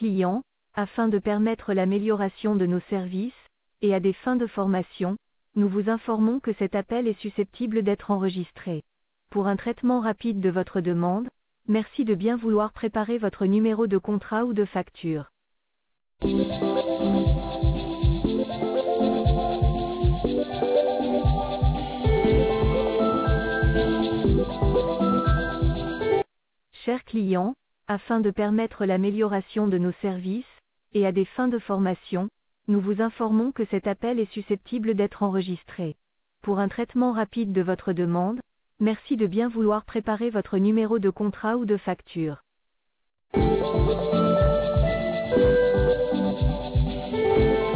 clients, afin de permettre l'amélioration de nos services, et à des fins de formation, nous vous informons que cet appel est susceptible d'être enregistré. Pour un traitement rapide de votre demande, merci de bien vouloir préparer votre numéro de contrat ou de facture. Chers clients, afin de permettre l'amélioration de nos services, et à des fins de formation, nous vous informons que cet appel est susceptible d'être enregistré. Pour un traitement rapide de votre demande, merci de bien vouloir préparer votre numéro de contrat ou de facture.